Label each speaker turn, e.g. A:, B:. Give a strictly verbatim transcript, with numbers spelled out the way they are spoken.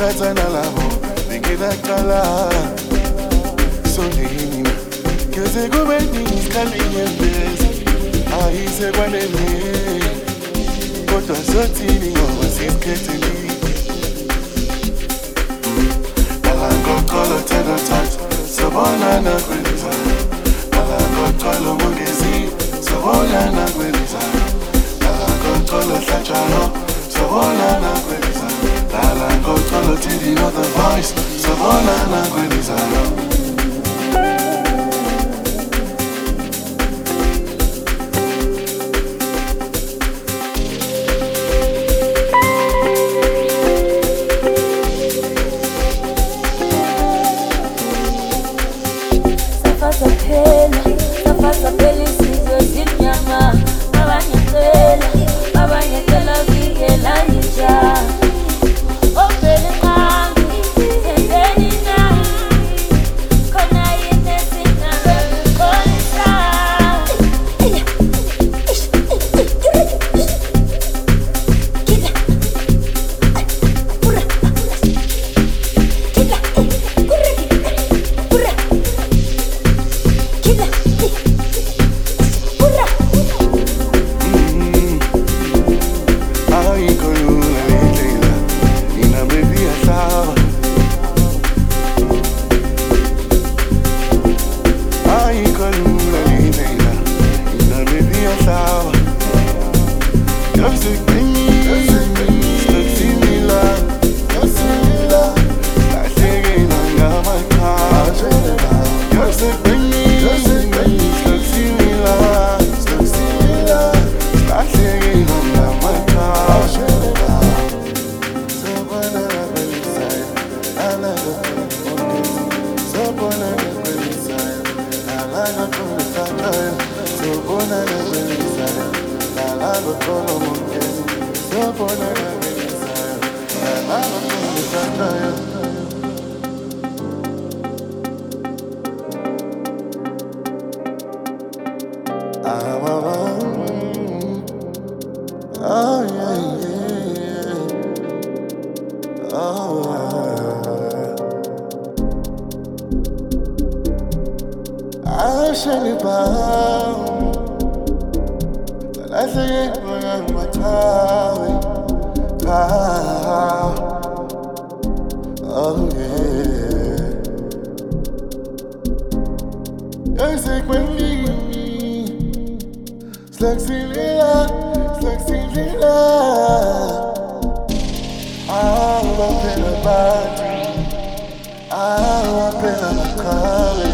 A: Satana labo, bengena kala. So nini, keze kubeni iskalinye bezi. Ahise kwanele, kodwa zotini ngoba sisketheli. Alangokolo tena touch, sabona na kweliza. Alangokolo mungezi, sabona na kweliza. Alangokolo tlachano, sabona na kweliza. Alangokolo tindi not the voice, sabona na kweliza. Oh yeah, yeah. Oh, I should be bound, but I think I'm my time. Oh yeah, you're sick with me. It's like Celia, it's like Celia. I'm up in a body, I'm up in a car.